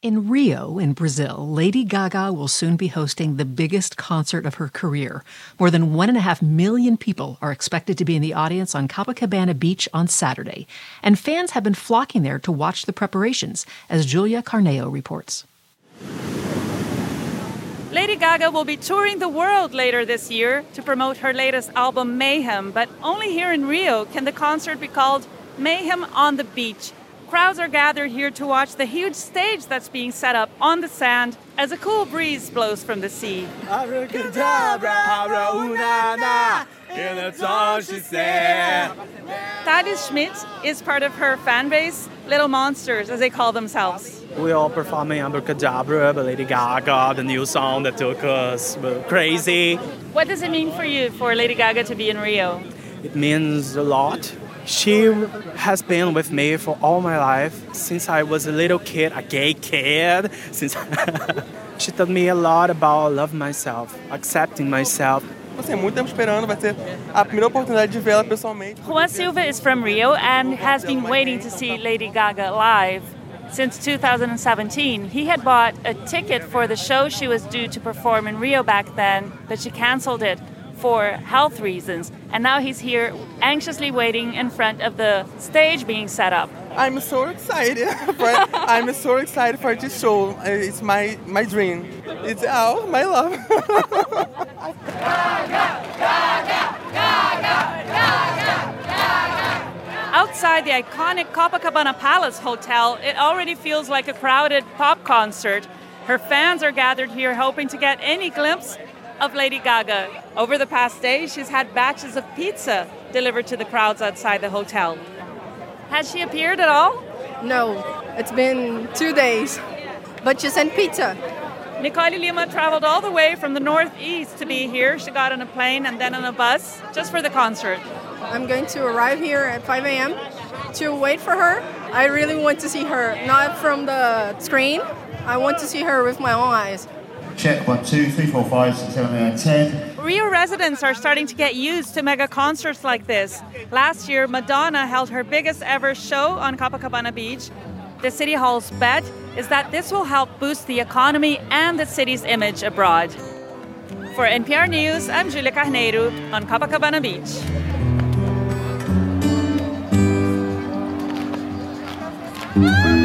In Rio, in Brazil, Lady Gaga will soon be hosting the biggest concert of her career. More than 1.5 million people are expected to be in the audience on Copacabana Beach on Saturday. And fans have been flocking there to watch the preparations, as Julia Carneo reports. Lady Gaga will be touring the world later this year to promote her latest album, Mayhem. But only here in Rio can the concert be called Mayhem on the Beach. Crowds are gathered here to watch the huge stage that's being set up on the sand as a cool breeze blows from the sea. Thaddeus Schmidt is part of her fan base, Little Monsters, as they call themselves. We all performing Abracadabra by Lady Gaga, the new song that took us crazy. What does it mean for you, for Lady Gaga to be in Rio? It means a lot. She has been with me for all my life, since I was a little kid, a gay kid. She taught me a lot about loving myself, accepting myself. Muito tempo esperando, vai ser a primeira oportunidade de vê-la pessoalmente. Juan Silva is from Rio and has been waiting to see Lady Gaga live since 2017. He had bought a ticket for the show she was due to perform in Rio back then, but she canceled it for health reasons. And now he's here anxiously waiting in front of the stage being set up. I'm so excited. I'm so excited for this show. It's my dream. It's my love. Outside the iconic Copacabana Palace Hotel, it already feels like a crowded pop concert. Her fans are gathered here hoping to get any glimpse of Lady Gaga. Over the past day, she's had batches of pizza delivered to the crowds outside the hotel. Has she appeared at all? No, it's been 2 days, but she sent pizza. Nicole Lima traveled all the way from the northeast to be here. She got on a plane and then on a bus just for the concert. I'm going to arrive here at 5 a.m. to wait for her. I really want to see her, not from the screen. I want to see her with my own eyes. Check 1, 2, 3, 4, 5, 6, 7, 8, 10. Rio residents are starting to get used to mega concerts like this. Last year, Madonna held her biggest ever show on Copacabana Beach. The City Hall's bet is that this will help boost the economy and the city's image abroad. For NPR News, I'm Julia Carneiro on Copacabana Beach. Ah!